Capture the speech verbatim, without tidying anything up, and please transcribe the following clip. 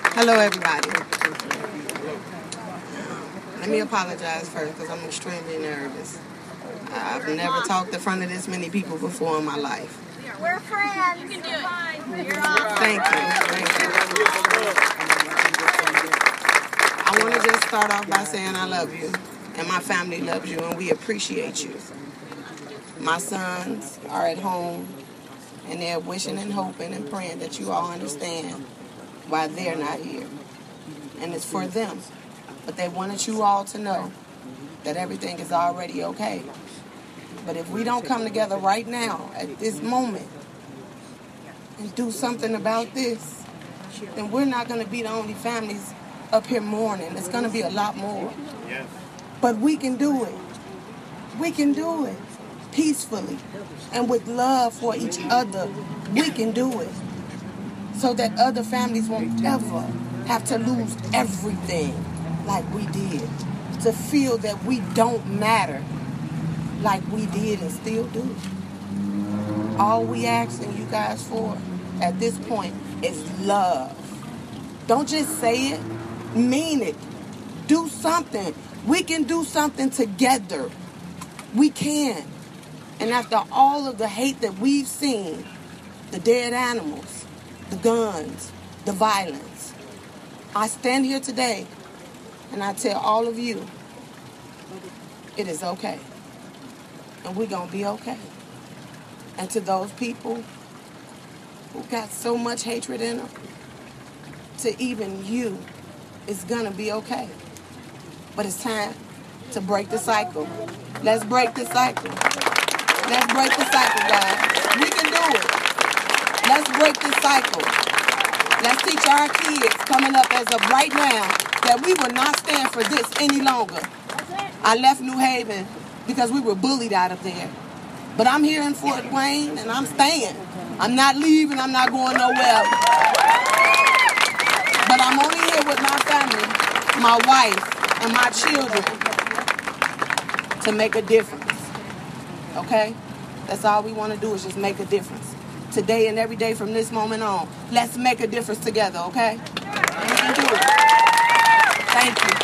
Hello, everybody. Let me apologize first because I'm extremely nervous. I've never talked in front of this many people before in my life. We're friends. You can do it. You're awesome. Thank you. Thank you. I want to just start off by saying I love you, and my family loves you, and we appreciate you. My sons are at home, and they're wishing and hoping and praying that you all understand why they're not here. And it's for them. But they wanted you all to know that everything is already okay. But if we don't come together right now, at this moment, and do something about this, then we're not going to be the only families up here mourning. It's going to be a lot more. But we can do it. We can do it peacefully and with love for each other. We can do it so that other families won't ever have to lose everything like we did, to feel that we don't matter like we did and still do. All we asking you guys for at this point is love. Don't just say it, mean it. Do something. We can do something together. We can. And after all of the hate that we've seen, the dead animals, the guns, the violence, I stand here today and I tell all of you, it is okay. And we're going to be okay. And to those people who got so much hatred in them, to even you, it's going to be okay. But it's time to break the cycle. Let's break the cycle. Let's break the cycle, guys. We can do it. Let's break this cycle. Let's teach our kids coming up as of right now that we will not stand for this any longer. I left New Haven because we were bullied out of there. But I'm here in Fort Wayne and I'm staying. I'm not leaving. I'm not going nowhere. But I'm only here with my family, my wife, and my children to make a difference. Okay? That's all we want to do is just make a difference. Today and every day from this moment on, let's make a difference together, okay? We can do it. Thank you.